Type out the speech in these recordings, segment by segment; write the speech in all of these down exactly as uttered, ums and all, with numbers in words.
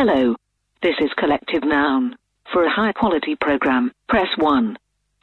Hello. This is Collective Noun. For a high-quality program, press one.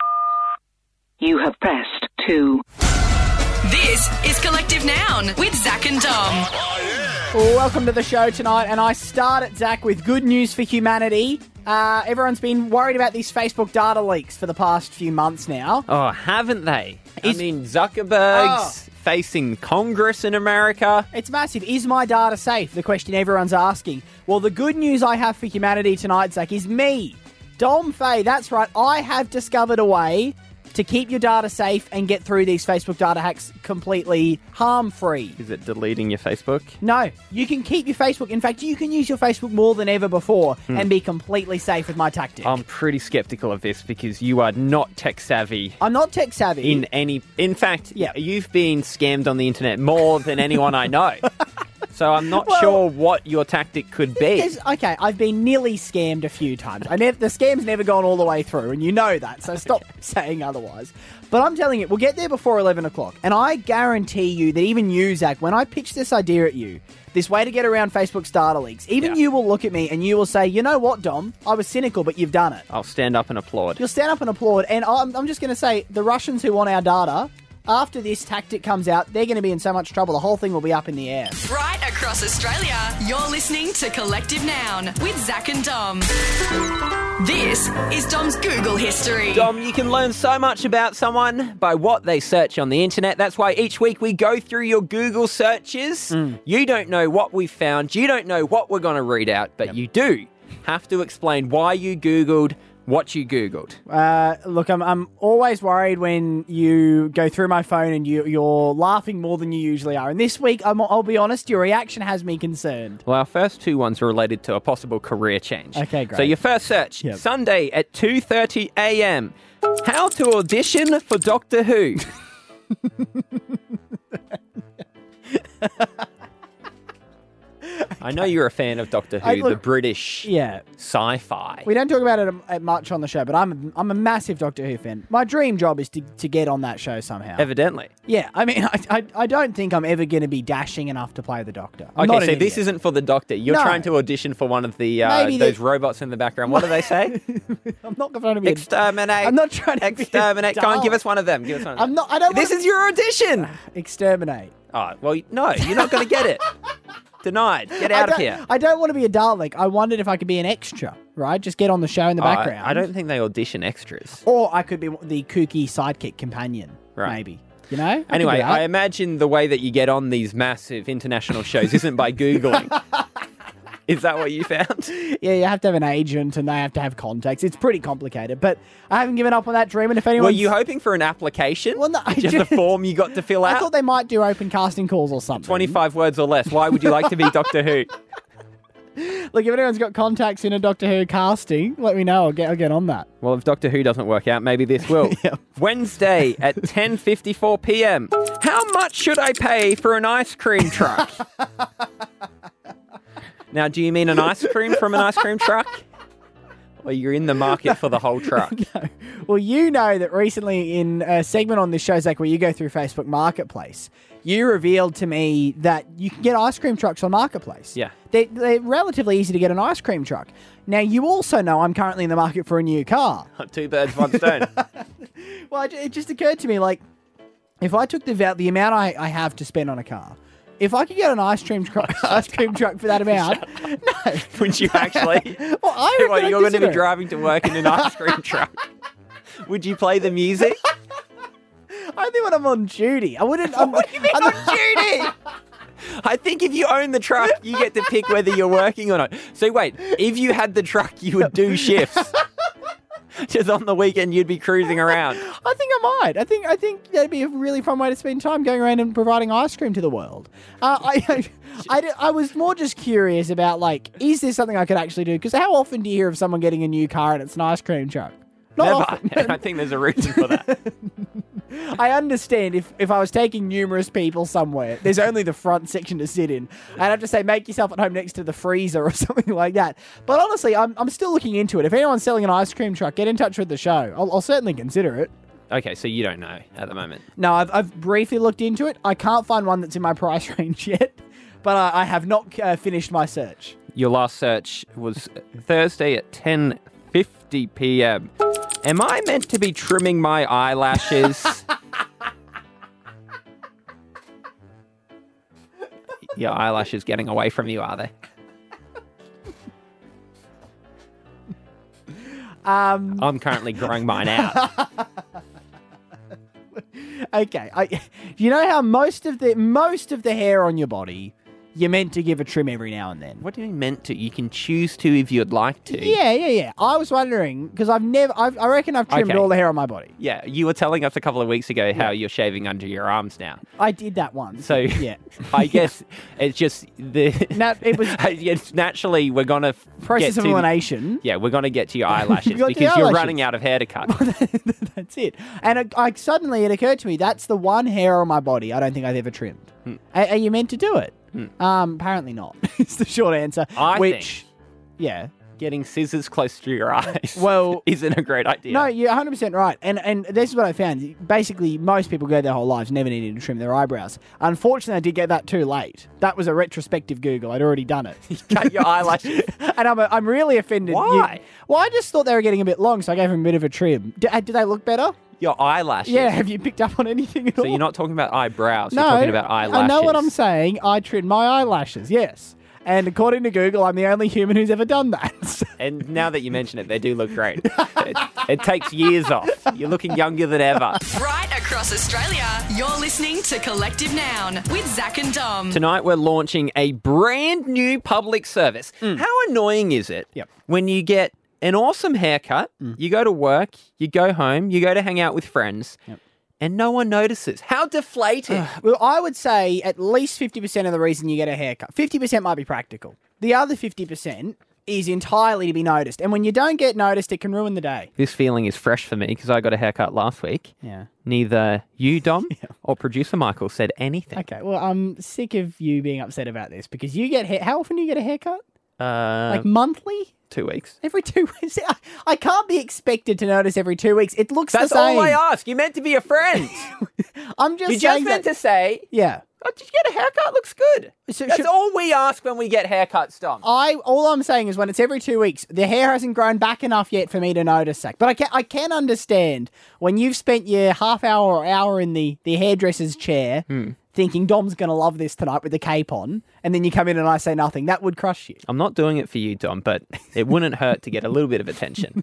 You have pressed two. This is Collective Noun with Zach and Dom. Well, welcome to the show tonight, and I start it, Zach, with good news for humanity. Uh, everyone's been worried about these Facebook data leaks for the past few months now. Oh, haven't they? Is- I mean, Zuckerberg's Oh. facing Congress in America. It's massive. Is my data safe? The question everyone's asking. Well, the good news I have for humanity tonight, Zach, is me, Dom Fay. That's right. I have discovered a way to keep your data safe and get through these Facebook data hacks completely harm-free. Is it deleting your Facebook? No, you can keep your Facebook. In fact, you can use your Facebook more than ever before Hmm. and be completely safe with my tactic. I'm pretty skeptical of this because you are not tech savvy. I'm not tech savvy. In any, in fact, Yeah. you've been scammed on the internet more than anyone I know. So I'm not Well, sure what your tactic could be. There's- okay, I've been nearly scammed a few times. I never, the scam's never gone all the way through, and you know that, so stop saying otherwise. But I'm telling you, we'll get there before eleven o'clock, and I guarantee you that even you, Zach, when I pitch this idea at you, this way to get around Facebook's data leaks, even Yeah. you will look at me and you will say, you know what, Dom? I was cynical, but you've done it. I'll stand up and applaud. You'll stand up and applaud, and I'm, I'm just going to say, the Russians who want our data, after this tactic comes out, they're going to be in so much trouble, the whole thing will be up in the air. Right across Australia, you're listening to Collective Noun with Zach and Dom. This is Dom's Google history. Dom, you can learn so much about someone by what they search on the internet. That's why each week we go through your Google searches. You don't know what we found. You don't know what we're going to read out, but you do have to explain why you Googled what you Googled. Uh, look, I'm I'm always worried when you go through my phone and you, you're laughing more than you usually are. And this week, I'm, I'll be honest, your reaction has me concerned. Well, our first two ones are related to a possible career change. Okay, great. So your first search, Yep. Sunday at two thirty a.m. How to audition for Doctor Who. I know you're a fan of Doctor Who, I- look- the British Yeah. sci-fi. We don't talk about it at much on the show, but I'm I'm a massive Doctor Who fan. My dream job is to, to get on that show somehow. Evidently. Yeah, I mean, I, I, I don't think I'm ever going to be dashing enough to play the Doctor. I'm Okay, not so an this idiot. isn't for the Doctor. You're No. trying to audition for one of the uh, Maybe those the- robots in the background. What do they say? I'm not trying to be. a- Exterminate. I'm not trying to exterminate. Be a Come on, give doll. us one of them. Give us one. Of I'm them. not. I don't. This wanna is your audition. exterminate. Oh, well, no, you're not going to get it. Denied. Get I out of don't- here. I don't want to be a Dalek. I wondered if I could be an extra, right? Just get on the show in the Oh, I- background. I, don't think they audition extras. Or I could be the kooky sidekick companion, Right. maybe. You know? I could Anyway, do that. I imagine the way that you get on these massive international shows isn't by Googling. Is that what you found? yeah, you have to have an agent and they have to have contacts. It's pretty complicated, but I haven't given up on that dream. And if anyone, Were you hoping for an application? Well, no, I Just a just- form you got to fill I out? thought they might do open casting calls or something. twenty-five words or less. Why would you like to be Doctor Who? Look, if anyone's got contacts in a Doctor Who casting, let me know. I'll get, I'll get on that. Well, if Doctor Who doesn't work out, maybe this will. Yep. Wednesday at ten fifty-four p.m. How much should I pay for an ice cream truck? Now, do you mean an ice cream from an ice cream truck? Or you're in the market for the whole truck? No. Well, you know that recently in a segment on this show, Zach, where you go through Facebook Marketplace, you revealed to me that you can get ice cream trucks on Marketplace. Yeah. They're, they're relatively easy to get an ice cream truck. Now, you also know I'm currently in the market for a new car. Two birds, one stone. Well, it, it just occurred to me, like, if I took the val- the amount I, I have to spend on a car, if I could get an ice cream truck, ice cream truck for that amount, no. Would you actually? Well, I reckon What, I'd you're going to be consider it. driving to work in an ice cream truck. Would you play the music? Only when I'm on duty. I wouldn't. I'm, What do you mean I'm on duty? I think if you own the truck, you get to pick whether you're working or not. So wait, if you had the truck, you would do shifts. Just on the weekend, you'd be cruising around. I think I might. I think I think that'd be a really fun way to spend time going around and providing ice cream to the world. Uh, I, I, I, di- I was more just curious about, like, is this something I could actually do? Because how often do you hear of someone getting a new car and it's an ice cream truck? Not Never. often. I think there's a reason for that. I understand if, if I was taking numerous people somewhere, there's only the front section to sit in. I'd have to say, make yourself at home next to the freezer or something like that. But honestly, I'm, I'm still looking into it. If anyone's selling an ice cream truck, get in touch with the show. I'll, I'll certainly consider it. Okay, so you don't know at the moment. No, I've, I've briefly looked into it. I can't find one that's in my price range yet, but I, I have not uh, finished my search. Your last search was Thursday at ten fifty p.m. Am I meant to be trimming my eyelashes? Your eyelashes getting away from you, are they? Um, I'm currently growing mine out. okay, I, you know how most of the most of the hair on your body, you're meant to give a trim every now and then. What do you mean meant to? You can choose to if you'd like to. Yeah, yeah, yeah. I was wondering because I've never, I've, I reckon I've trimmed Okay. all the hair on my body. Yeah, you were telling us a couple of weeks ago how you're shaving under your arms now. I did that once. So yeah, I guess it's just the No, it was- it's naturally we're gonna f- process get of to, elimination. Yeah, we're gonna get to your eyelashes Got the because you're eyelashes. running out of hair to cut. That's it. And it, I suddenly it occurred to me that's the one hair on my body I don't think I've ever trimmed. Hmm. Are, are you meant to do it? Um, apparently not. It's the short answer. I which, think- yeah. Getting scissors close to your eyes Well- isn't a great idea. No, you're one hundred percent right. And and this is what I found. Basically, most people go their whole lives never needing to trim their eyebrows. Unfortunately, I did get that too late. That was a retrospective Google. I'd already done it. Cut your eyelashes. And I'm, I'm really offended. Why? You- well, I just thought they were getting a bit long, so I gave them a bit of a trim. D- uh, did they look better? Your eyelashes. Yeah, have you picked up on anything at So all? you're not talking about eyebrows, no, you're talking about eyelashes. I know what I'm saying. I trimmed my eyelashes, yes. And according to Google, I'm the only human who's ever done that. And now that you mention it, they do look great. it, it takes years off. You're looking younger than ever. Right across Australia, you're listening to Collective Noun with Zach and Dom. Tonight we're launching a brand new public service. How annoying is it Yep. when you get an awesome haircut, you go to work, you go home, you go to hang out with friends, and no one notices? How deflating. Well, I would say at least fifty percent of the reason you get a haircut. fifty percent might be practical. The other fifty percent is entirely to be noticed. And when you don't get noticed, it can ruin the day. This feeling is fresh for me because I got a haircut last week. Yeah. Neither you, Dom, or producer Michael said anything. Okay, well, I'm sick of you being upset about this because you get hair. How often do you get a haircut? Uh, Like monthly? two weeks. Every two weeks? I, I can't be expected to notice every two weeks. It looks That's the same. all I ask. You meant to be a friend. I'm just You saying just meant that, to say, yeah. oh, did you get a haircut? Looks good. So That's should- all we ask when we get haircuts, Dom. I all I'm saying is when it's every two weeks, the hair hasn't grown back enough yet for me to notice that. But I can I can understand when you've spent your half hour or hour in the, the hairdresser's chair thinking Dom's gonna love this tonight with the cape on, and then you come in and I say nothing. That would crush you. I'm not doing it for you, Dom, but it wouldn't hurt to get a little bit of attention.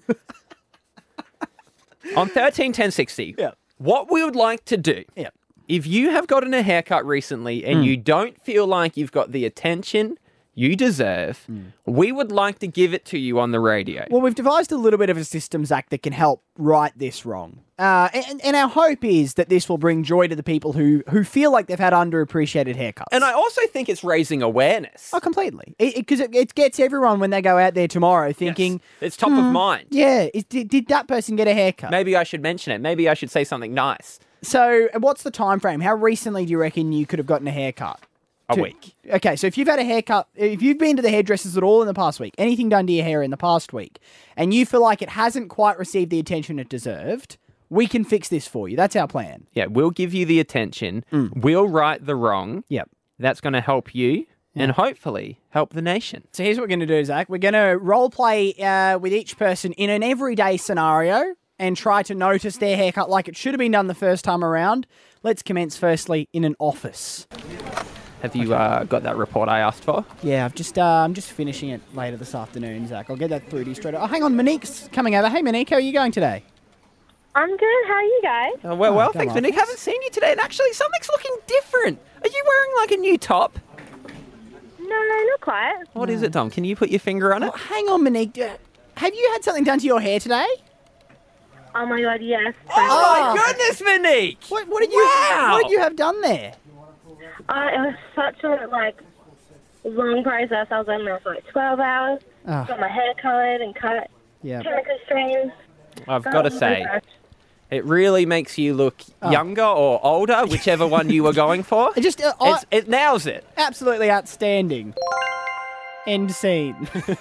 On thirteen ten sixty, Yeah. what we would like to do, Yeah. if you have gotten a haircut recently and you don't feel like you've got the attention you deserve, we would like to give it to you on the radio. Well, we've devised a little bit of a systems act that can help right this wrong. Uh, and, and our hope is that this will bring joy to the people who, who feel like they've had underappreciated haircuts. And I also think it's raising awareness. Oh, completely. Because it, it, it gets everyone when they go out there tomorrow thinking, It's top of mind. yeah, is, did, did that person get a haircut? Maybe I should mention it. Maybe I should say something nice. So, what's the time frame? How recently do you reckon you could have gotten a haircut? A To- week. Okay, so if you've had a haircut, if you've been to the hairdressers at all in the past week, anything done to your hair in the past week, and you feel like it hasn't quite received the attention it deserved, we can fix this for you. That's our plan. Yeah, we'll give you the attention. We'll right the wrong. Yep. That's going to help you and hopefully help the nation. So here's what we're going to do, Zach. We're going to role play uh, with each person in an everyday scenario and try to notice their haircut like it should have been done the first time around. Let's commence firstly in an office. Have you uh, got that report I asked for? Yeah, I've just uh, I'm just finishing it later this afternoon, Zach. I'll get that through to you straight away. Oh, hang on, Monique's coming over. Hey, Monique, how are you going today? I'm good. How are you guys? Oh, well, well, come thanks, on. Monique. Haven't seen you today, and actually, something's looking different. Are you wearing like a new top? No, no, not quite. What is it, Dom? Can you put your finger on it? Oh, hang on, Monique. Uh, Have you had something done to your hair today? Oh my god, yes. Oh, Oh. my goodness, Monique! What, what did you Wow. What did you have done there? Uh, it was such a like long process. I was in there for like twelve hours. Oh. Got my hair colored and cut. Yeah. Chemical streams. I've got to say, it really makes you look Oh. younger or older, whichever one you were going for. It just uh, I- It's, it nails it. absolutely outstanding. End scene.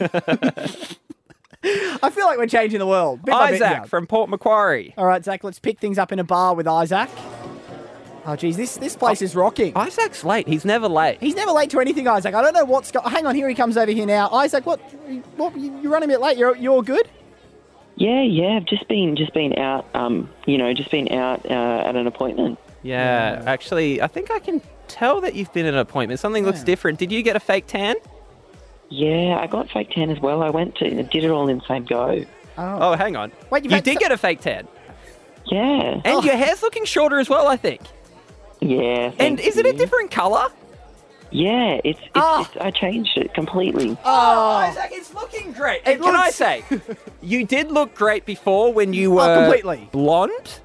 I feel like we're changing the world. Bit by bit, Isaac yeah. from Port Macquarie. All right, Zach, let's pick things up in a bar with Isaac. Oh, geez, this, this place is rocking. Isaac's late. He's never late. He's never late to anything, Isaac. I don't know what's going... Hang on, here he comes over here now. Isaac, what? What? You're running a bit late. You're, you're good? Yeah, yeah. I've just been just been out. Um, you know, just been out uh, at an appointment. Yeah, actually, I think I can tell that you've been at an appointment. Something looks different. Did you get a fake tan? Yeah, I got fake tan as well. I went to did it all in the same go. Oh, oh hang on. Wait, you've you had did so- get a fake tan. Yeah. And your hair's looking shorter as well, I think. Yeah. And thank is it a you. different colour? Yeah, it's, it's, Oh. it's I changed it completely. Oh, Isaac, it's looking great. And can I looks- say, you did look great before when you were Oh, completely. blonde.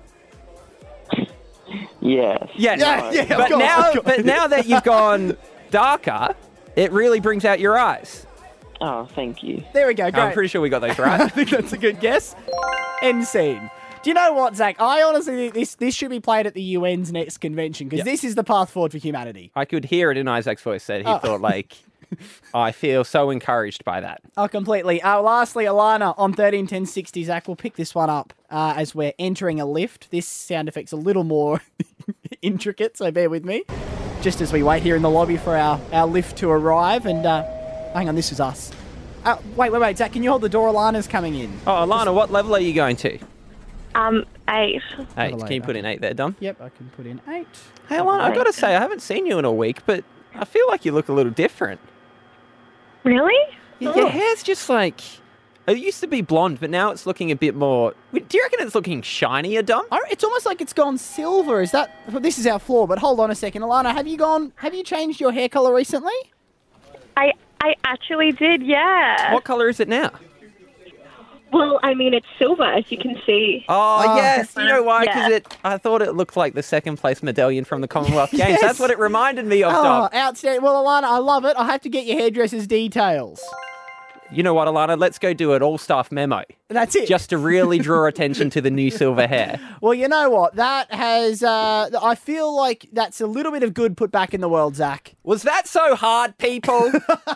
Yes. Yeah, Yeah, yeah, of but course, now, of course. but now that you've gone darker, it really brings out your eyes. Oh, thank you. There we go, great. I'm pretty sure we got those I right. think that's a good guess. End scene. Do you know what, Zach? I honestly think this, this should be played at the U N's next convention because Yeah. this is the path forward for humanity. I could hear it in Isaac's voice that he Oh. thought like, I feel so encouraged by that. Oh, completely. Uh, lastly, Alana on thirteen ten sixty. Zach, we'll pick this one up uh, as we're entering a lift. This sound effect's a little more intricate, so bear with me. Just as we wait here in the lobby for our, our lift to arrive. And uh, hang on, this is us. Uh, wait, wait, wait, Zach, can you hold the door? Alana's coming in. Oh, Alana, what level are you going to? Um, eight. Eight. Level Can you eight, put in eight there, Dom? Yep, I can put in eight. Hey, Alana, I've got to say, I haven't seen you in a week, but I feel like you look a little different. Really? Your, your hair's just like... It used to be blonde, but now it's looking a bit more... Do you reckon it's looking shinier, Dom? Oh, it's almost like it's gone silver. Is that... Well, this is our floor, but hold on a second. Alana, have you gone... Have you changed your hair colour recently? I I actually did, yeah. What colour is it now? Well, I mean, it's silver, as you can see. Oh, Oh. yes. You know why? Because Yeah. it. I thought it looked like the second place medallion from the Commonwealth Games. Yes. That's what it reminded me of, Oh, Dom. outstanding. Well, Alana, I love it. I have to get your hairdresser's details. You know what, Alana? Let's go do an all-staff memo. That's it. Just to really draw attention to the new silver hair. Well, you know what? That has... Uh, I feel like that's a little bit of good put back in the world, Zach. Was that so hard, people?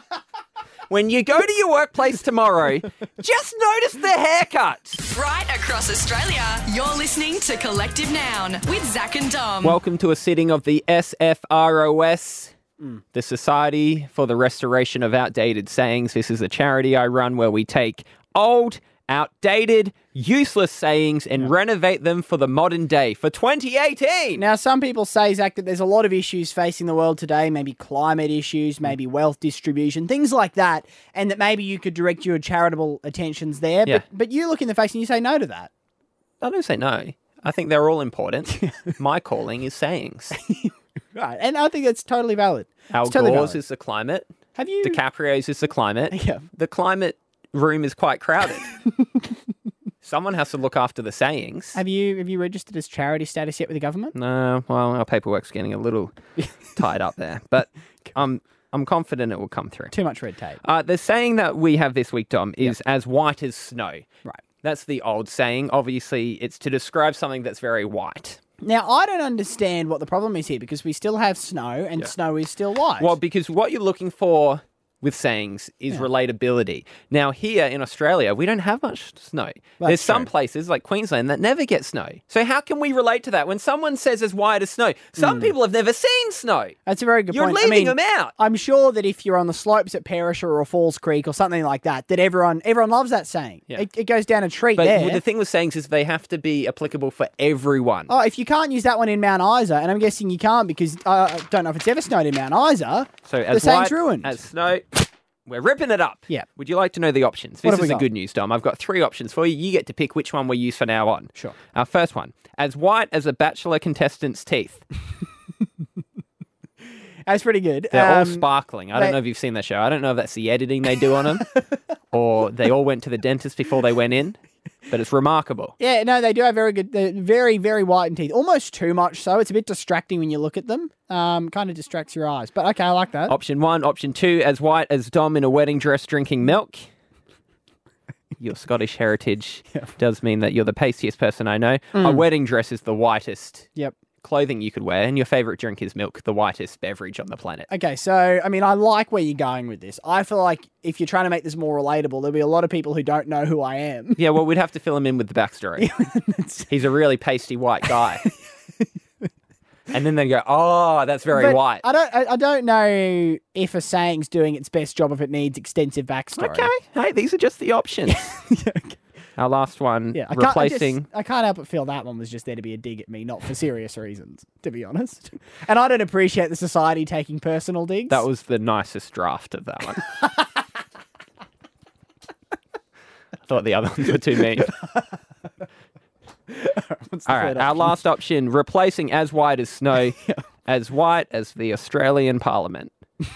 When you go to your workplace tomorrow, just notice the haircut. Right across Australia, you're listening to Collective Noun with Zach and Dom. Welcome to a sitting of the S F R O S, the Society for the Restoration of Outdated Sayings. This is a charity I run where we take old, outdated, useless sayings and renovate them for the modern day for twenty eighteen. Now, some people say, Zach, that there's a lot of issues facing the world today, maybe climate issues, maybe wealth distribution, things like that, and that maybe you could direct your charitable attentions there. Yeah. But, but you look in the face and you say no to that. I don't say no. I think they're all important. My calling is sayings. Right. And I think that's totally valid. Al It's totally Gore's valid. is the climate. Have you... DiCaprio's is the climate. Yeah. The climate room is quite crowded. Someone has to look after the sayings. Have you have you registered as charity status yet with the government? No, well, our paperwork's getting a little tied up there, but I'm I'm confident it will come through. Too much red tape. Uh, the saying that we have this week, Dom, is as white as snow. Right. That's the old saying. Obviously, it's to describe something that's very white. Now, I don't understand what the problem is here because we still have snow and snow is still white. Well, because what you're looking for with sayings is relatability. Now, here in Australia, we don't have much snow. There's some true. places like Queensland that never get snow. So how can we relate to that? When someone says as white as snow, some people have never seen snow. That's a very good You're point. I leaving mean, them out. I'm sure that if you're on the slopes at Perisher or Falls Creek or something like that, that everyone everyone loves that saying. Yeah. It, it goes down a treat But there. the thing with sayings is they have to be applicable for everyone. Oh, if you can't use that one in Mount Isa, and I'm guessing you can't because uh, I don't know if it's ever snowed in Mount Isa, So the as saying's white ruined. as snow, we're ripping it up. Yeah. Would you like to know the options? What This have we is the got? good news, Dom. I've got three options for you. You get to pick which one we use for now on. Sure. Our first one, as white as a bachelor contestant's teeth. That's pretty good. They're all Um, sparkling. I they- don't know if you've seen that show. I don't know if that's the editing they do on them or they all went to the dentist before they went in, but it's remarkable. Yeah, no, they do have very good, they're very, very white teeth. Almost too much so. It's a bit distracting when you look at them. Um, kind of distracts your eyes. But okay, I like that. Option one. Option two, as white as Dom in a wedding dress drinking milk. Your Scottish heritage does mean that you're the pastiest person I know. A wedding dress is the whitest Yep. clothing you could wear, and your favourite drink is milk, the whitest beverage on the planet. Okay, so, I mean, I like where you're going with this. I feel like if you're trying to make this more relatable, there'll be a lot of people who don't know who I am. Yeah, well, we'd have to fill him in with the backstory. He's a really pasty white guy. And then they go, oh, that's very But white. I don't. I, I don't know if a saying's doing its best job if it needs extensive backstory. Okay. Hey, these are just the options. Our last one, Yeah, I can't, I, replacing. just, I can't help but feel that one was just there to be a dig at me, not for serious reasons, to be honest. And I don't appreciate the society taking personal digs. That was the nicest draft of that one. I thought the other ones were too mean. What's the All right, third our option? last option, replacing as white as snow, as white as the Australian Parliament.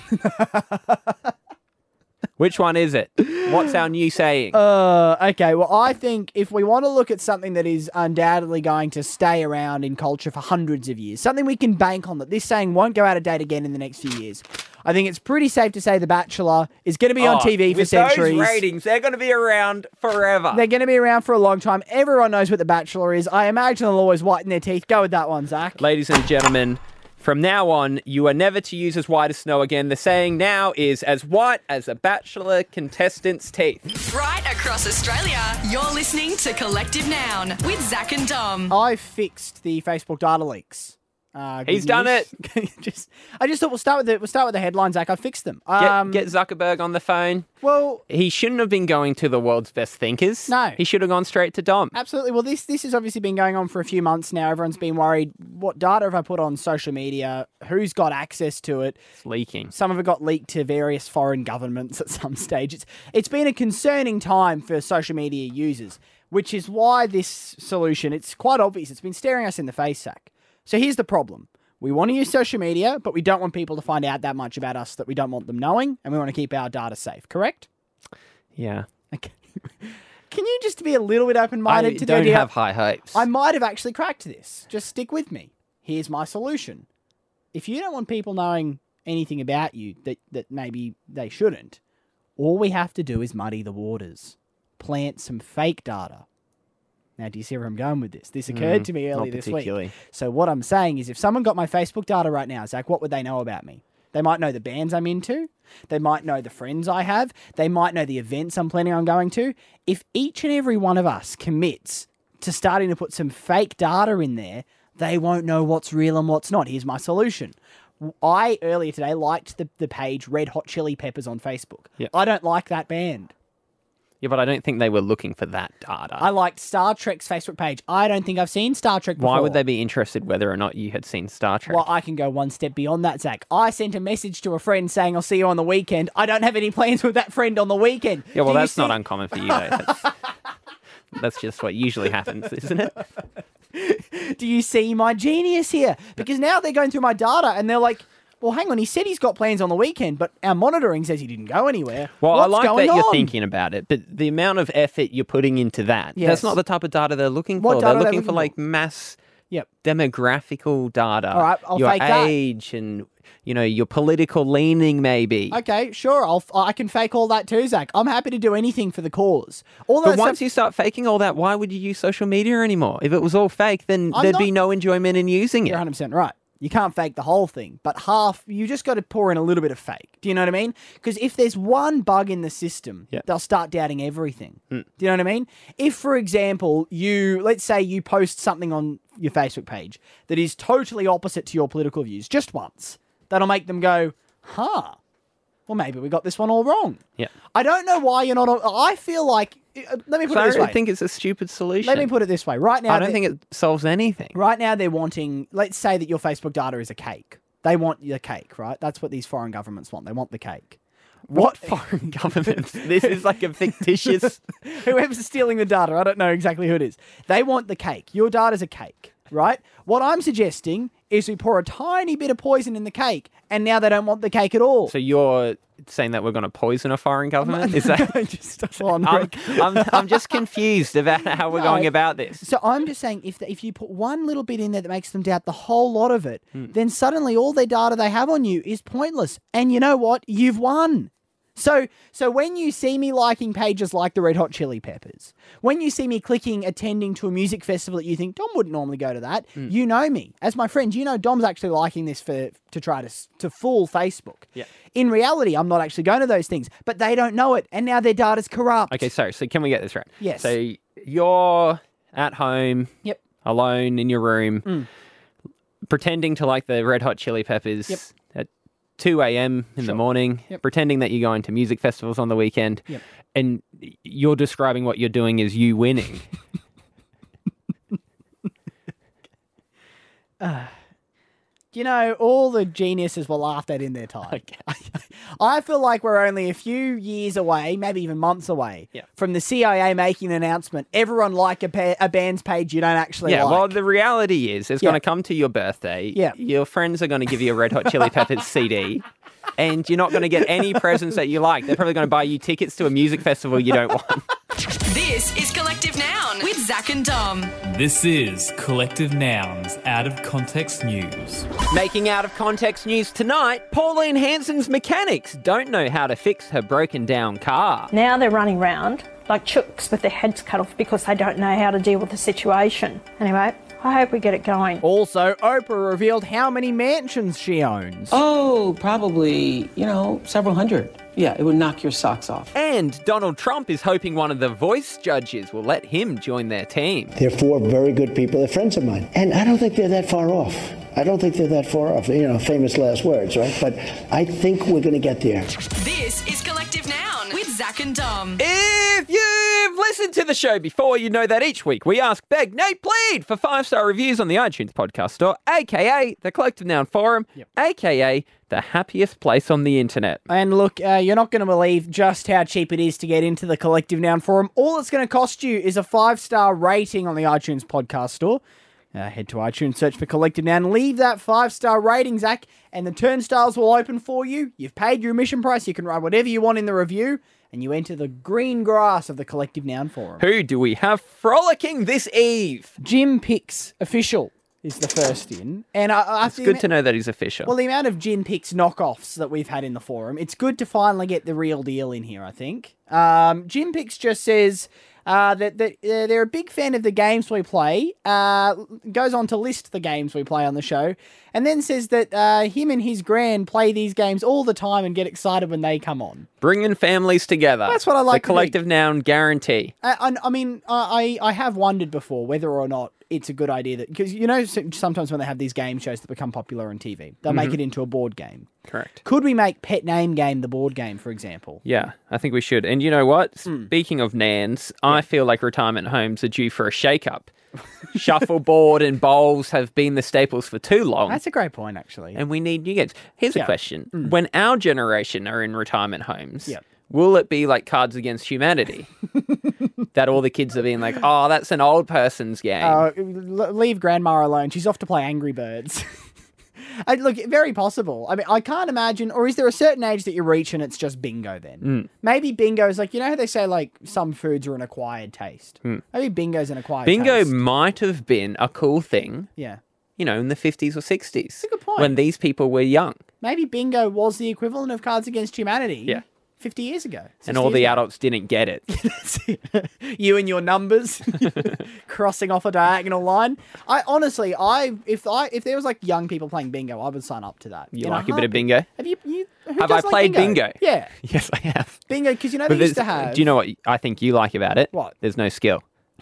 Which one is it? What's our new saying? Uh, okay, well, I think if we want to look at something that is undoubtedly going to stay around in culture for hundreds of years, something we can bank on that this saying won't go out of date again in the next few years, I think it's pretty safe to say The Bachelor is going to be on Oh, T V for with centuries. those ratings, they're going to be around forever. They're going to be around for a long time. Everyone knows what The Bachelor is. I imagine they'll always whiten their teeth. Go with that one, Zach. Ladies and gentlemen, from now on, you are never to use as white as snow again. The saying now is as white as a Bachelor contestant's teeth. Right across Australia, you're listening to Collective Noun with Zach and Dom. I fixed the Facebook data leaks. Uh, good He's done news. just, I just thought we'll start with the we'll start with the headlines, Zach. I fixed them. Get, Um, get Zuckerberg on the phone. well, He shouldn't have been going to the world's best thinkers. No. He should have gone straight to Dom. absolutely. Well, this this has obviously been going on for a few months now. Everyone's been worried. What data have I put on social media? Who's got access to it? It's leaking. Some of it got leaked to various foreign governments at some stage. It's, it's been a concerning time for social media users, which is why this solution, it's quite obvious. It's been staring us in the face, Zach. So here's the problem. We want to use social media, but we don't want people to find out that much about us that we don't want them knowing, and we want to keep our data safe, correct? Yeah. Okay. Can you just be a little bit I open-minded to the don't idea? have high hopes. I might have actually cracked this. Just stick with me. Here's my solution. If you don't want people knowing anything about you that, that maybe they shouldn't, all we have to do is muddy the waters. Plant some fake data. Now, do you see where I'm going with this? This occurred Mm, to me not earlier this particularly. week. So what I'm saying is if someone got my Facebook data right now, Zach, what would they know about me? They might know the bands I'm into. They might know the friends I have. They might know the events I'm planning on going to. If each and every one of us commits to starting to put some fake data in there, they won't know what's real and what's not. Here's my solution. I, earlier today, liked the, the page Red Hot Chili Peppers on Facebook. Yep. I don't like that band. Yeah, but I don't think they were looking for that data. I liked Star Trek's Facebook page. I don't think I've seen Star Trek before. Why would they be interested whether or not you had seen Star Trek? Well, I can go one step beyond that, Zach. I sent a message to a friend saying, I'll see you on the weekend. I don't have any plans with that friend on the weekend. yeah, well, Do you that's not see- uncommon for you, though. That's, that's just what usually happens, isn't it? Do you see my genius here? Because now they're going through my data and they're like, well, hang on, he said he's got plans on the weekend, but our monitoring says he didn't go anywhere. Well, What's I like going that you're on? thinking about it, but the amount of effort you're putting into that, Yes. that's not the type of data they're looking What for. data They're are they looking for, looking like, mass Yep. demographical data. All right, I'll your fake that. age and, you know, your political leaning, maybe. Okay, sure. I'll, I can fake all that too, Zach. I'm happy to do anything for the cause. All But that once stuff- you start faking all that, why would you use social media anymore? If it was all fake, then I'm there'd not- be no enjoyment in using it. You're one hundred percent right. You can't fake the whole thing, but half, you just got to pour in a little bit of fake. Do you know what I mean? Because if there's one bug in the system, Yeah. they'll start doubting everything. Do you know what I mean? If, for example, you, let's say you post something on your Facebook page that is totally opposite to your political views just once, that'll make them go, huh, well, maybe we got this one all wrong. Yeah. I don't know why you're not, I feel like, uh, let me put So it I this way. think it's a stupid solution. Let me put it this way. Right now, I don't the- think it solves anything. Right now, they're wanting, let's say that your Facebook data is a cake. They want the cake, right? That's what these foreign governments want. They want the cake. What foreign governments? This is like a fictitious... Whoever's stealing the data, I don't know exactly who it is. They want the cake. Your data's a cake, right? What I'm suggesting is we pour a tiny bit of poison in the cake, and now they don't want the cake at all. So you're saying that we're going to poison a foreign government? Is that... just on I'm, I'm, I'm just confused about how we're No. going about this. So I'm just saying, if the, if you put one little bit in there that makes them doubt the whole lot of it, Hmm. then suddenly all their data they have on you is pointless. And you know what? You've won. So so when you see me liking pages like the Red Hot Chili Peppers, when you see me clicking attending to a music festival that you think Dom wouldn't normally go to that, Hmm. you know me. As my friend, you know Dom's actually liking this for to try to s- to fool Facebook. Yeah. In reality, I'm not actually going to those things, but they don't know it, and now their data's corrupt. Okay, sorry. So can we get this right? Yes. So you're at home, Yep. alone in your room, pretending to like the Red Hot Chili Peppers Yep. at two a.m. in the Sure. morning, Yep. pretending that you're going to music festivals on the weekend, Yep. and you're describing what you're doing as you winning. You know, all the geniuses were laughed at in their time. I feel like we're only a few years away, maybe even months away, Yeah. from the C I A making an announcement. Everyone like a, pa- a band's page you don't actually Yeah, like. well, the reality is it's Yeah. going to come to your birthday. Yeah. Your friends are going to give you a Red Hot Chili Peppers C D, and you're not going to get any presents that you like. They're probably going to buy you tickets to a music festival you don't want. This is Collective Noun with Zach and Dom. This is Collective Nouns Out of Context News. Making out of context news tonight, Pauline Hanson's mechanics don't know how to fix her broken down car. Now they're running round like chooks with their heads cut off because they don't know how to deal with the situation. Anyway, I hope we get it going. Also, Oprah revealed how many mansions she owns. Oh, probably, you know, several hundred. Yeah, it would knock your socks off. And Donald Trump is hoping one of the Voice judges will let him join their team. They're four very good people. They're friends of mine. And I don't think they're that far off. I don't think they're that far off. You know, famous last words, right? But I think we're going to get there. This is Collective Noun with Zach and Dom. If you've listened to the show before, you know that each week we ask, beg, Nate, plead for five-star reviews on the iTunes podcast store, a k a the Collective Noun Forum, a k a the happiest place on the internet. And look, uh, you're not going to believe just how cheap it is to get into the Collective Noun Forum. All it's going to cost you is a five-star rating on the iTunes podcast store. Uh, head to iTunes, search for Collective Noun, leave that five-star rating, Zach, and the turnstiles will open for you. You've paid your admission price. You can write whatever you want in the review, and you enter the green grass of the Collective Noun Forum. Who do we have frolicking this eve? Jim Picks Official is the first in. And I, I It's good to know that he's official. Well, the amount of Jim Picks knockoffs that we've had in the forum, it's good to finally get the real deal in here, I think. Um, Jim Picks just says uh, that, that uh, they're a big fan of the games we play, uh, goes on to list the games we play on the show, and then says that uh, him and his gran play these games all the time and get excited when they come on. Bringing families together. That's what I like The to Collective think. Noun guarantee. I, I, I mean, I, I have wondered before whether or not it's a good idea that, because you know, sometimes when they have these game shows that become popular on T V, they'll make it into a board game. Correct. Could we make Pet Name Game the board game, for example? Yeah, I think we should. And you know what? Speaking of nans, I feel like retirement homes are due for a shake-up. Shuffleboard and bowls have been the staples for too long. That's a great point, actually. And we need new games. Here's a Yeah. question. When our generation are in retirement homes, Yeah. will it be like Cards Against Humanity? That all the kids are being like, oh, that's an old person's game. Uh, l- leave Grandma alone. She's off to play Angry Birds. I, look, very possible. I mean, I can't imagine, or is there a certain age that you reach and it's just bingo then? Maybe bingo is like, you know how they say like some foods are an acquired taste? Maybe bingo's an acquired Bingo taste. might have been a cool thing, Yeah. you know, in the fifties or sixties. a good point. When these people were young. Maybe bingo was the equivalent of Cards Against Humanity. Yeah. fifty years ago. And sixty all the years ago. adults didn't get it. You and your numbers crossing off a diagonal line. I honestly, I if I if there was like young people playing bingo, I would sign up to that. You In like a bit of heartbeat. bingo? Have you? you who Have I does like played bingo? Yeah, Yes, I have. bingo. Because you know But they used to there's- have. Do you know what I think you like about it? What? There's no skill.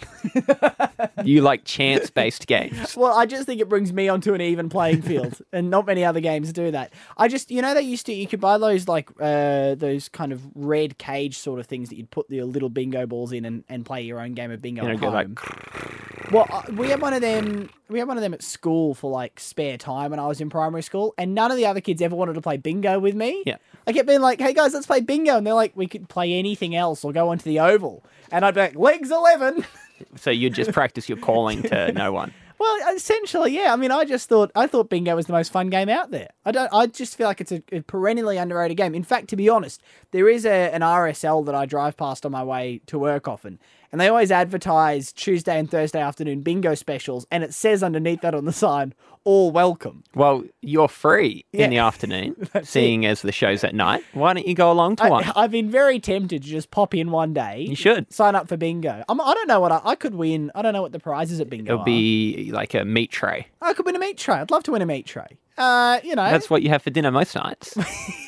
You like chance-based games. Well, I just think it brings me onto an even playing field, and not many other games do that. I just, you know, they used to, you could buy those like uh, those kind of red cage sort of things that you'd put the little bingo balls in and, and play your own game of bingo You know, at go home. like, Well, uh, we had one of them. We had one of them at school for like spare time when I was in primary school, and none of the other kids ever wanted to play bingo with me. Yeah. I kept being like, "Hey guys, let's play bingo," and they're like, "We could play anything else or go onto the oval," and I'd be like, "Legs eleven." so you just practice your calling to no one. Well, essentially, yeah. I mean, I just thought I thought bingo was the most fun game out there. I don't. I just feel like it's a, a perennially underrated game. In fact, to be honest, there is a, an R S L that I drive past on my way to work often, and they always advertise Tuesday and Thursday afternoon bingo specials, and it says underneath that on the sign, "All welcome." Well, you're free Yeah. in the afternoon, seeing as the show's at night. Why don't you go along to I, one? I've been very tempted to just pop in one day. You should. sign up for bingo. I'm, I don't know what I, I could win. I don't know what the prizes at bingo It'll are. be like a meat tray. I could win a meat tray. I'd love to win a meat tray. Uh, you know, That's what you have for dinner most nights.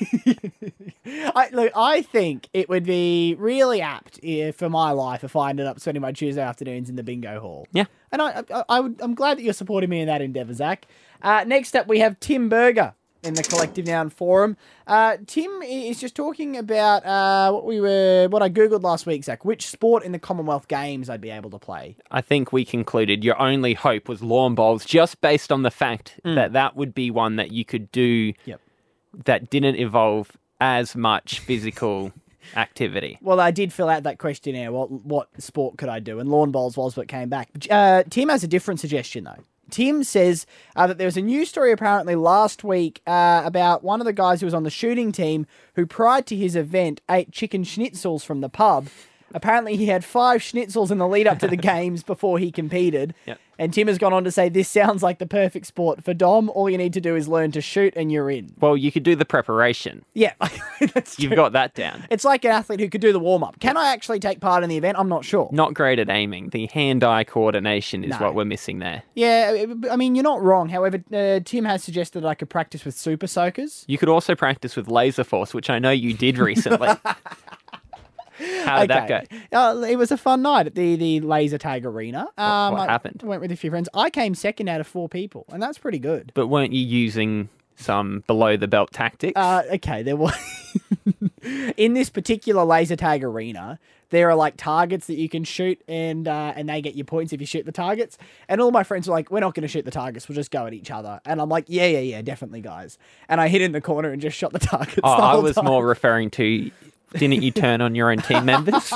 I, look, I think it would be really apt if, for my life if I ended up spending my Tuesday afternoons in the bingo hall. Yeah. And I, I, I would, I'm glad that you're supporting me in that endeavour, Zach. Uh, next up, we have Tim Berger in the Collective Noun Forum. Uh, Tim is just talking about uh, what we were, what I Googled last week, Zach. Which sport in the Commonwealth Games I'd be able to play? I think we concluded your only hope was lawn bowls, just based on the fact Mm. that that would be one that you could do Yep. that didn't involve as much physical activity. Well, I did fill out that questionnaire. What what sport could I do? And lawn bowls was what came back. Uh, Tim has a different suggestion, though. Tim says uh, that there was a news story apparently last week uh, about one of the guys who was on the shooting team who, prior to his event, ate chicken schnitzels from the pub. Apparently, he had five schnitzels in the lead up to the games before he competed. Yep. And Tim has gone on to say, this sounds like the perfect sport for Dom. All you need to do is learn to shoot and you're in. Well, you could do the preparation. Yeah, that's You've true. got that down. It's like an athlete who could do the warm-up. Can I actually take part in the event? I'm not sure. Not great at aiming. The hand-eye coordination is No. what we're missing there. Yeah, I mean, you're not wrong. However, uh, Tim has suggested I could practice with super soakers. You could also practice with laser force, which I know you did recently. How did that go? Uh, it was a fun night at the, the laser tag arena. Um, what I happened? went with a few friends. I came second out of four people, and that's pretty good. But weren't you using some below-the-belt tactics? Uh, okay, there was... In this particular laser tag arena, there are like targets that you can shoot, and uh, and they get you points if you shoot the targets. And all my friends were like, "We're not going to shoot the targets. We'll just go at each other." And I'm like, "Yeah, yeah, yeah, definitely, guys." And I hid in the corner and just shot the targets. oh, the I whole was time. more referring to, didn't you turn on your own team members?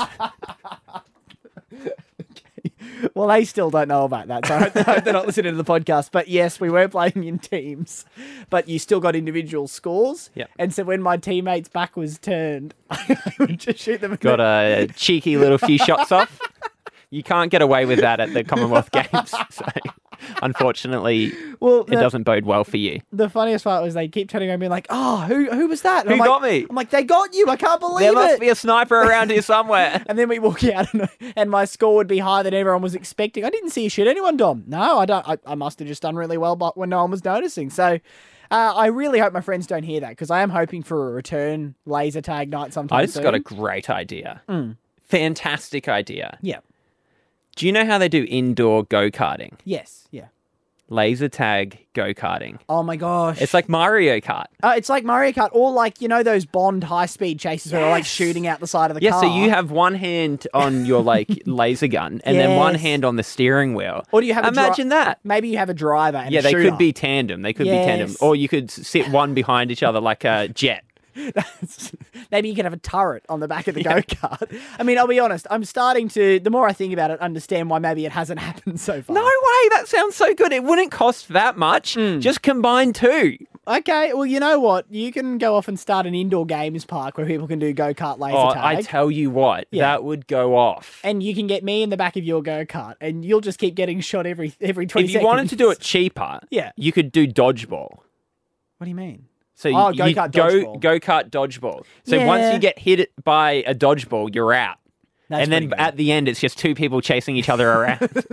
Well, they still don't know about that, so I hope, I hope they're not listening to the podcast. But yes, we were playing in teams, but you still got individual scores. Yep. And so when my teammate's back was turned, I would just shoot them. in Got the- a cheeky little few shots off. You can't get away with that at the Commonwealth Games. So, unfortunately, Well, it the- doesn't bode well for you. The funniest part was they keep turning around and being like, "Oh, who who was that?" And Who I'm like- got me? I'm like, "They got you! I can't believe There must it!" be a sniper around here somewhere. And then we walk out, and, and my score would be higher than everyone was expecting. I didn't see you shoot anyone, Dom. No, I don't. I, I must have just done really well, but when no one was noticing. So, uh, I really hope my friends don't hear that because I am hoping for a return laser tag night sometime I just soon. got a great idea. Mm. Fantastic idea. Yeah. Do you know how they do indoor go-karting? Yes. Yeah. Laser tag go-karting. Oh my gosh. It's like Mario Kart. Uh, it's like Mario Kart, or like, you know, those Bond high-speed chases where they're like shooting out the side of the Yeah, car. so you have one hand on your like laser gun and then one Yes. hand on the steering wheel. Or do you have a dri- Imagine that. Maybe you have a driver and Yeah, a they shooter. could be tandem. They could be tandem. Yes. Or you could s- sit one behind each other like a jet. Maybe you can have a turret on the back of the go-kart. I mean, I'll be honest, I'm starting to, the more I think about it, understand why maybe it hasn't happened so far. No way, that sounds so good. It wouldn't cost that much. Hmm. Just combine two. Okay, well, you know what? You can go off and start an indoor games park where people can do go-kart laser Oh, tag. I tell you what, Yeah. that would go off. and you can get me in the back of your go-kart, and you'll just keep getting shot every every twenty If you seconds. wanted to do it cheaper, Yeah. you could do dodgeball. What do you mean? So Oh, you, go-kart go dodgeball. go kart dodgeball. So Yeah. once you get hit by a dodgeball, you're out. That's and then pretty good. at the end, it's just two people chasing each other around.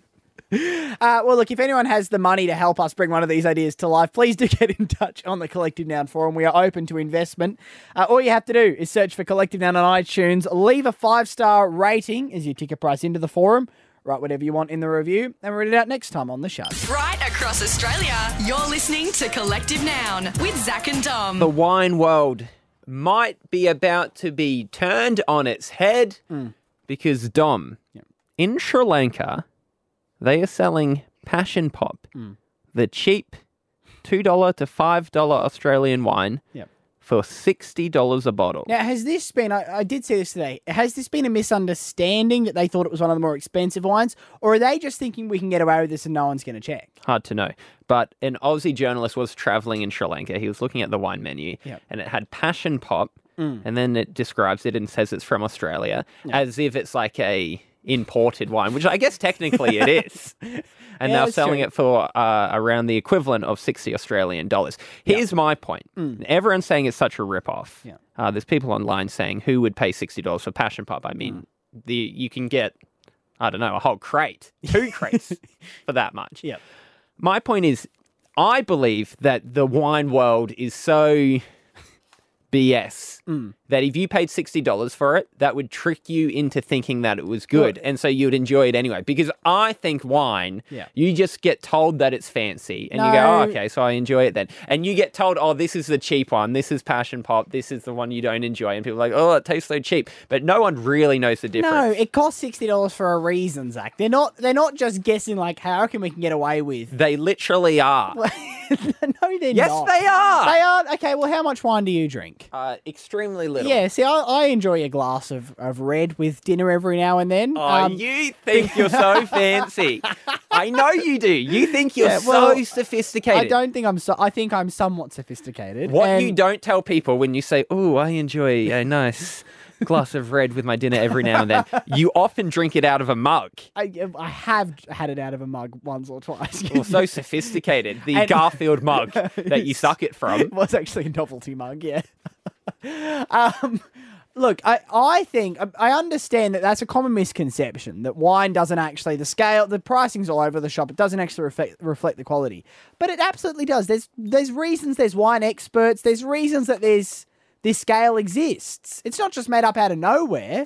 Uh, well, look, if anyone has the money to help us bring one of these ideas to life, please do get in touch on the Collective Noun Forum. We are open to investment. Uh, all you have to do is search for Collective Noun on iTunes, leave a five-star rating as your ticket price into the forum, write whatever you want in the review, and read it out next time on the show. Right across Australia, you're listening to Collective Noun with Zach and Dom. The wine world might be about to be turned on its head because, Dom, in Sri Lanka, they are selling Passion Pop, the cheap two dollars to five dollars Australian wine, Yep. for sixty dollars a bottle. Now, has this been, I, I did see this today, has this been a misunderstanding that they thought it was one of the more expensive wines, or are they just thinking we can get away with this and no one's going to check? Hard to know. But an Aussie journalist was travelling in Sri Lanka. He was looking at the wine menu, Yep. and it had Passion Pop, Mm. and then it describes it and says it's from Australia, as if it's like a imported wine, which I guess technically it is. And Yeah, they're that's selling true. it for uh, around the equivalent of sixty Australian dollars. Here's my point. Everyone's saying it's such a rip-off. Mm. Yeah. Uh, there's people online saying, who would pay sixty dollars for Passion Pop? I mean, Mm. the you can get, I don't know, a whole crate, two crates for that much. Yeah. My point is, I believe that the wine world is so B S Mm. that if you paid sixty dollars for it, that would trick you into thinking that it was good. Good. And so you'd enjoy it anyway. Because I think wine, Yeah. you just get told that it's fancy. And you go, No. oh, okay, so I enjoy it then. And you get told, oh, this is the cheap one. This is Passion Pop. This is the one you don't enjoy. And people are like, oh, it tastes so cheap. But no one really knows the difference. No, it costs sixty dollars for a reason, Zach. They're not. They're not just guessing like how can we can get away with. They literally are. no, they're Yes, not. they are. They aren't. Okay, well, how much wine do you drink? Uh, extremely little. Yeah, see, I, I enjoy a glass of, of red with dinner every now and then. Oh, Um, you think you're so fancy. I know you do. You think you're Yeah, well, so sophisticated. I don't think I'm so. I think I'm somewhat sophisticated. What and you don't tell people when you say, oh, I enjoy a nice glass of red with my dinner every now and then, you often drink it out of a mug. I, I have had it out of a mug once or twice. Well, so sophisticated. The And- Garfield mug that you suck it from. It was actually a novelty mug, yeah. um, look, I, I think, I understand that that's a common misconception, that wine doesn't actually, the scale, the pricing's all over the shop, it doesn't actually reflect, reflect the quality. But it absolutely does. There's, there's reasons there's wine experts, there's reasons that there's this scale exists. It's not just made up out of nowhere.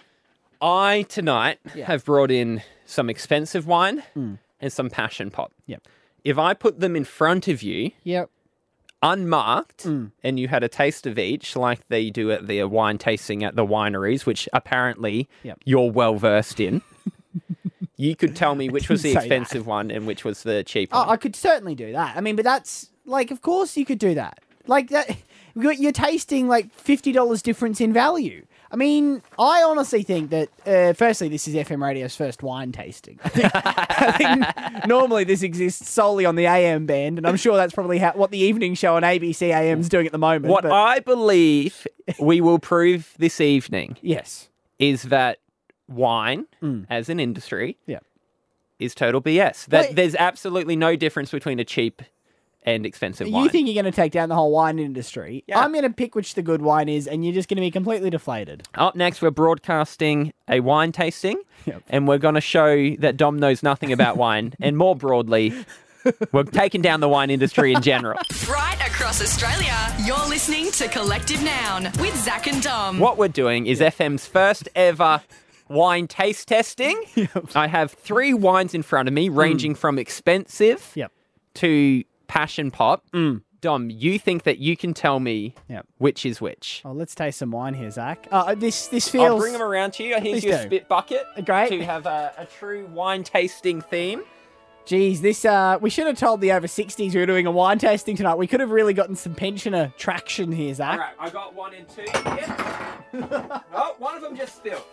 I, tonight, Yeah. have brought in some expensive wine Mm. and some Passion Pop. Yep. If I put them in front of you, Yep. unmarked, Mm. and you had a taste of each, like they do at the wine tasting at the wineries, which apparently Yep. you're well versed in, you could tell me which was the didn't say that. expensive one and which was the cheap Oh, one. I could certainly do that. I mean, but that's like, of course you could do that. Like that, you're you're tasting like fifty dollars difference in value. I mean, I honestly think that, uh, firstly, this is F M radio's first wine tasting. I think, I think normally this exists solely on the A M band, and I'm sure that's probably how, what the evening show on A B C A M is doing at the moment. what but- I believe we will prove this evening yes. is that wine, Mm. as an industry, Yeah. is total B S. That Wait. there's absolutely no difference between a cheap and expensive wine. You think you're going to take down the whole wine industry. Yeah. I'm going to pick which the good wine is, and you're just going to be completely deflated. Up next, we're broadcasting a wine tasting, Yep. and we're going to show that Dom knows nothing about wine, and more broadly, we're taking down the wine industry in general. Right across Australia, you're listening to Collective Noun with Zach and Dom. What we're doing is F M's first ever wine taste testing. I have three wines in front of me, ranging from expensive Yep. to Passion Pop. Dom, you think that you can tell me Yep. which is which? Oh, let's taste some wine here, Zach. Uh, this this feels. I'll bring them around to you. Here's Please your do. spit bucket Great. to have a, a true wine tasting theme. Geez, this uh, we should have told the over sixties we were doing a wine tasting tonight. We could have really gotten some pensioner traction here, Zach. All right, I got one and two. Yep. Oh, one of them just spilled.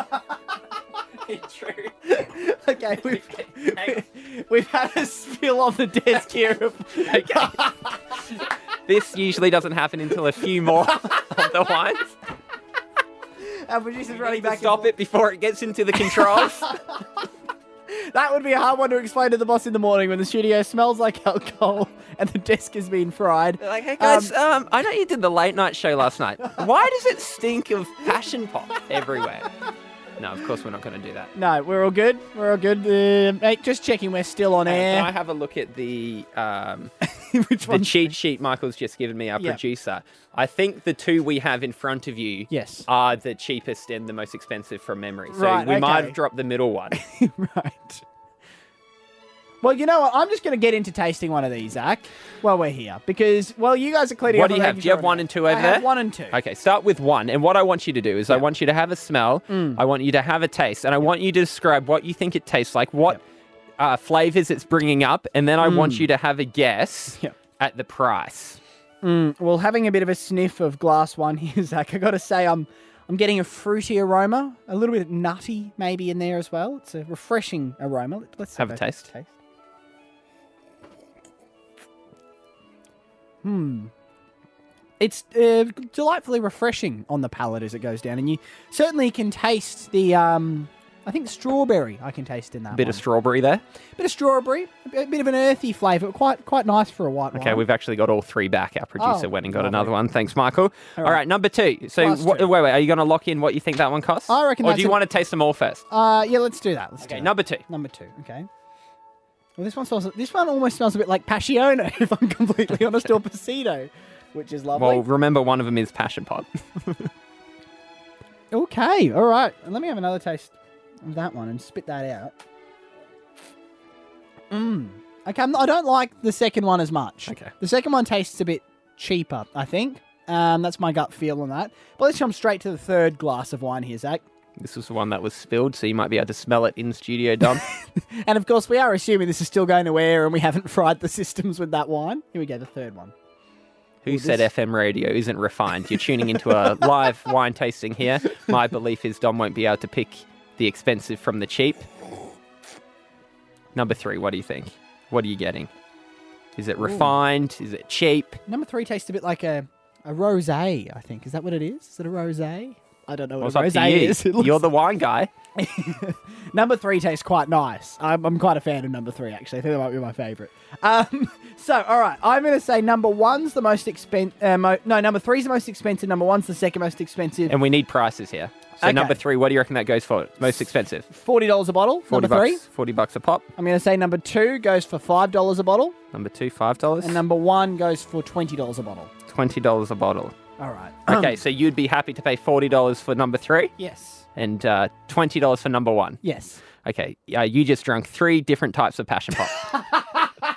True. Okay, we've, we've had a spill on the desk here. Of, Okay. This usually doesn't happen until a few more of the wines. our producer's Need running to back. stop it before it gets into the controls. That would be a hard one to explain to the boss in the morning when the studio smells like alcohol and the desk has been fried. They're like, hey guys, um, I know you did the late night show last night. Why does it stink of Passion Pop everywhere? No, of course we're not going to do that. No, we're all good. We're all good. Uh, mate, just checking we're still on Uh, air. Can I have a look at the um, Which the one? cheat sheet Michael's just given me, our Yeah. producer? I think the two we have in front of you Yes. are the cheapest and the most expensive from memory. So Right, we might okay. have dropped the middle one. Right. Well, you know what? I'm just going to get into tasting one of these, Zach, while we're here. Because, well, you guys are cleaning What up do you a have? Do you have regular one now. and two over I there? have one and two. Okay, start with one. And what I want you to do is I Yep. want you to have a smell. Mm. I want you to have a taste. And I want you to describe what you think it tastes like, what uh, flavors it's bringing up. And then I want Mm. you to have a guess Yep. at the price. Mm, well, having a bit of a sniff of glass one here, Zach, I got to say I'm I'm getting a fruity aroma, a little bit nutty maybe in there as well. It's a refreshing aroma. Let- Let's Have a taste. taste. Hmm. It's uh, delightfully refreshing on the palate as it goes down, and you certainly can taste the um. I think strawberry I can taste in that. Bit one. of strawberry there. bit of strawberry, a bit, a bit of an earthy flavour, quite quite nice for a white wine. Okay, we've actually got all three back. Our producer Oh, went and got lovely. another one. Thanks, Michael. All right. right, number two. So, Plus what, two. wait, wait. Are you going to lock in what you think that one costs? I reckon Or that's do you a- want to taste them all first? Uh, yeah, let's do that. Let's Okay, do that. number two. Number two. Okay. Well, this one smells. This one almost smells a bit like Passione, if I'm completely honest, or Pasito, which is lovely. Well, remember, one of them is Passion Pot. Okay, all right. Let me have another taste of that one and spit that out. Mmm. Okay, I'm, I don't like the second one as much. Okay. The second one tastes a bit cheaper, I think. Um, that's my gut feel on that. But let's jump straight to the third glass of wine here, Zach. This was the one that was spilled, so you might be able to smell it in studio, Dom. And of course, we are assuming this is still going to air and we haven't fried the systems with that wine. Here we go, the third one. Who Well, said this- F M radio isn't refined? You're tuning into a live wine tasting here. My belief is Dom won't be able to pick the expensive from the cheap. Number three, what do you think? What are you getting? Is it refined? Is it cheap? Number three tastes a bit like a, a rosé, I think. Is that what it is? Is it a rosé? I don't know Well, what it's a up to rosé you. is. It looks- You're the wine guy. Number three tastes quite nice. I'm, I'm quite a fan of number three, actually. I think that might be my favourite. Um, so, all right, I'm going to say number one's the most expensive. Uh, mo- no, number three's the most expensive. Number one's the second most expensive. And we need prices here. So Okay. number three, what do you reckon that goes for? Most expensive? forty dollars a bottle, forty number three. bucks. forty bucks a pop. I'm going to say number two goes for five dollars a bottle. Number two, five dollars. And number one goes for twenty dollars a bottle. twenty dollars a bottle. All right. Okay, so you'd be happy to pay forty dollars for number three? Yes. And uh, twenty dollars for number one? Yes. Okay, uh, you just drunk three different types of passion pop.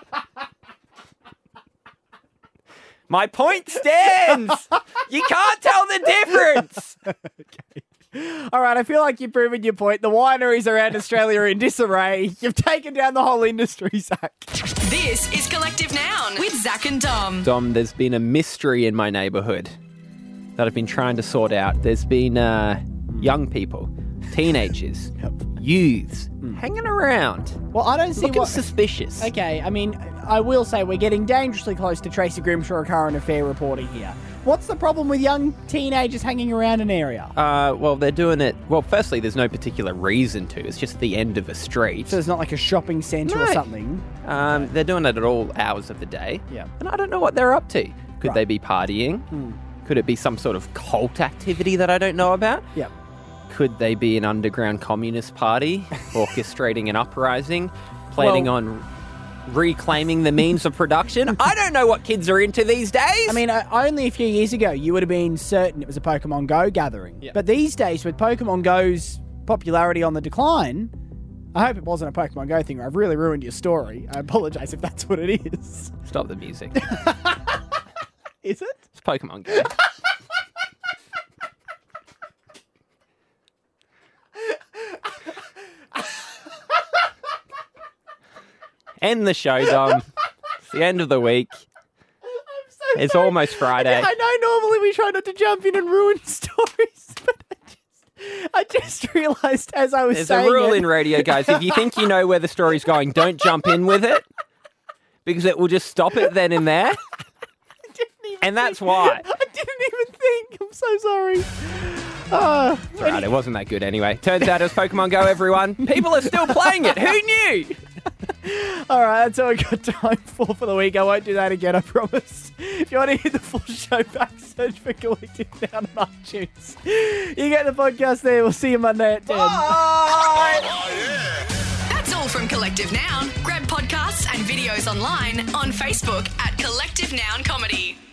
My point stands! You can't tell the difference! All right, I feel like you've proven your point. The wineries around Australia are in disarray. You've taken down the whole industry, Zach. This is Collective Noun with Zach and Dom. Dom, there's been a mystery in my neighbourhood that I've been trying to sort out. There's been uh, young people, teenagers, youths, hanging around. Well, I don't see Looking what... suspicious. Okay, I mean, I will say we're getting dangerously close to Tracy Grimshaw current affair reporting here. What's the problem with young teenagers hanging around an area? Uh, well, they're doing it... Well, firstly, there's no particular reason to. It's just the end of a street. So it's not like a shopping centre or No. something? Um, they're doing it at all hours of the day. Yeah. And I don't know what they're up to. Could Right. they be partying? Hmm. Could it be some sort of cult activity that I don't know about? Yep. Could they be an underground communist party orchestrating an uprising, planning Well- on reclaiming the means of production? I don't know what kids are into these days. I mean, uh, only a few years ago, you would have been certain it was a Pokemon Go gathering. Yeah. But these days, with Pokemon Go's popularity on the decline, I hope it wasn't a Pokemon Go thing. Or I've really ruined your story. I apologise if that's what it is. Stop the music. Is it? It's Pokemon Go. End the show, Dom. It's the end of the week. So It's sorry. almost Friday. I know normally we try not to jump in and ruin stories, but I just, I just realised as I was There's saying a rule it, in radio, guys. If you think you know where the story's going, don't jump in with it because it will just stop it then and there. I didn't even And that's think- why. I didn't even think. I'm so sorry. Uh, It's all right, it wasn't that good anyway. Turns out it was Pokemon Go, everyone. People are still playing it. Who knew? All right, that's all we got time for for the week. I won't do that again, I promise. If you want to hear the full show back, search for Collective Noun on iTunes. You get the podcast there. We'll see you Monday at ten. That's all from Collective Noun. Grab podcasts and videos online on Facebook at Collective Noun Comedy.